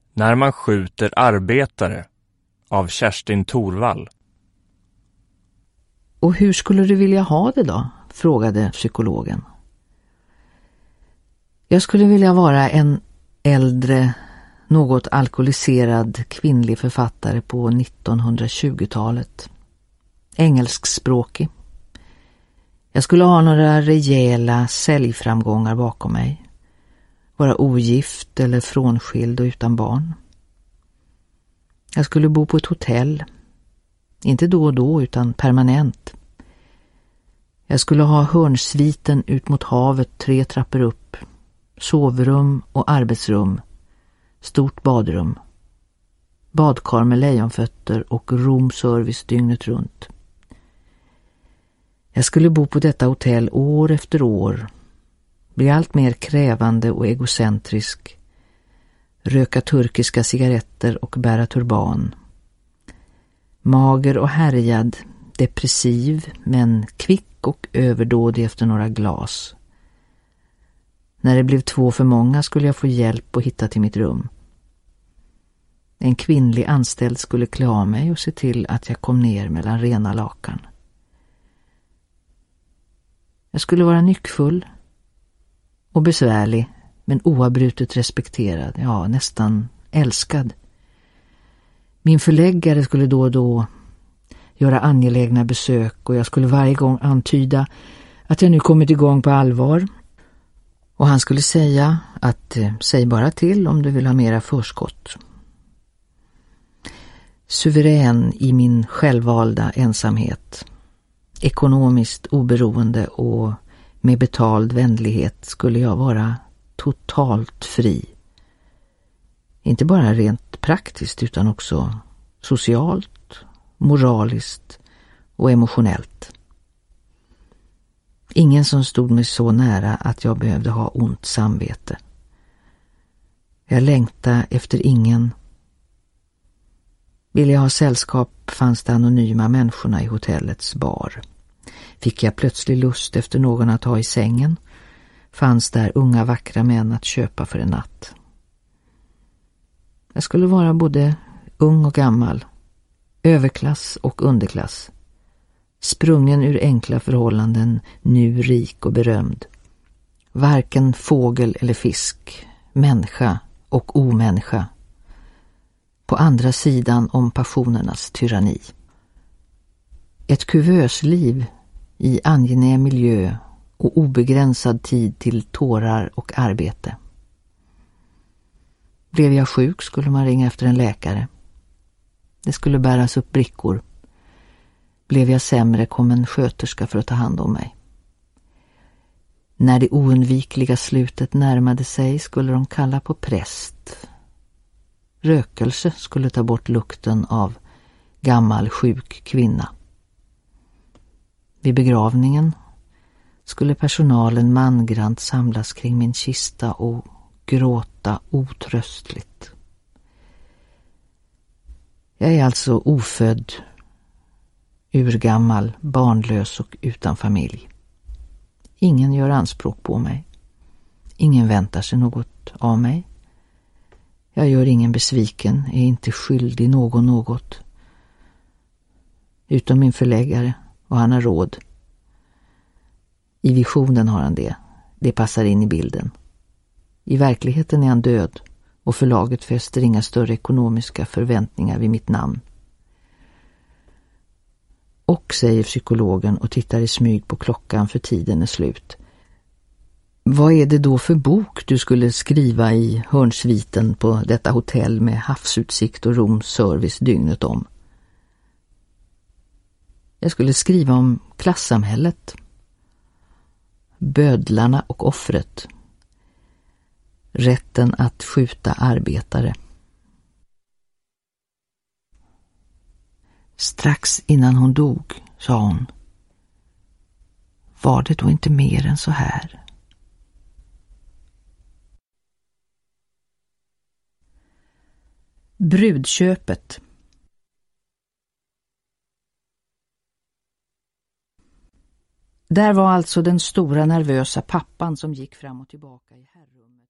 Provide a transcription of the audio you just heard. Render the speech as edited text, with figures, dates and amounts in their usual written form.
När man skjuter arbetare av Kerstin Thorvall. Och hur skulle du vilja ha det då? Frågade psykologen. Jag skulle vilja vara en äldre, något alkoholiserad kvinnlig författare på 1920-talet. Engelskspråkig. Jag skulle ha några rejäla säljframgångar bakom mig. Vara ogift eller frånskild och utan barn. Jag skulle bo på ett hotell. Inte då och då utan permanent. Jag skulle ha hörnsviten ut mot havet 3 trappor upp. Sovrum och arbetsrum. Stort badrum. Badkar med lejonfötter och roomservice dygnet runt. Jag skulle bo på detta hotell år efter år. Bli allt mer krävande och egocentrisk. Röka turkiska cigaretter och bära turban. Mager och härjad, depressiv men kvick och överdådig efter några glas. När det blev 2 för många skulle jag få hjälp att hitta till mitt rum. En kvinnlig anställd skulle klä av mig och se till att jag kom ner mellan rena lakan. Jag skulle vara nyckfull och besvärlig men oavbrutet respekterad, ja nästan älskad. Min förläggare skulle då och då göra angelägna besök och jag skulle varje gång antyda att jag nu kommit igång på allvar. Och han skulle säga att säg bara till om du vill ha mera förskott. Suverän i min självvalda ensamhet. Ekonomiskt oberoende och med betald vänlighet skulle jag vara totalt fri. Inte bara rent praktiskt utan också socialt, moraliskt och emotionellt. Ingen som stod mig så nära att jag behövde ha ont samvete. Jag längtade efter ingen. Ville jag ha sällskap fanns det anonyma människorna i hotellets bar. Fick jag plötslig lust efter någon att ha i sängen fanns där unga vackra män att köpa för en natt. Jag skulle vara både ung och gammal, överklass och underklass. Sprungen ur enkla förhållanden, nu rik och berömd. Varken fågel eller fisk, människa och omänniska. På andra sidan om passionernas tyranni. Ett kuvösliv i angenäm miljö och obegränsad tid till tårar och arbete. Blev jag sjuk skulle man ringa efter en läkare. Det skulle bäras upp brickor. Blev jag sämre kom en sköterska för att ta hand om mig. När det oundvikliga slutet närmade sig skulle de kalla på präst. Rökelse skulle ta bort lukten av gammal sjuk kvinna. Vid begravningen skulle personalen mangrant samlas kring min kista och gråta otröstligt. Jag är alltså ofödd, urgammal, barnlös och utan familj. Ingen gör anspråk på mig. Ingen väntar sig något av mig. Jag gör ingen besviken, är inte skyldig någon något. Utom min förläggare, och han har råd. I visionen har han det. Det passar in i bilden. I verkligheten är han död och förlaget fäster inga större ekonomiska förväntningar vid mitt namn. Och, säger psykologen och tittar i smyg på klockan för tiden är slut. Vad är det då för bok du skulle skriva i hörnsviten på detta hotell med havsutsikt och roomservice dygnet om? Jag skulle skriva om klassamhället. Bödlarna och offret. Rätten att skjuta arbetare. Strax innan hon dog, sa hon. Var det då inte mer än så här? Brudköpet. Där var alltså den stora nervösa pappan som gick fram och tillbaka i herrummet.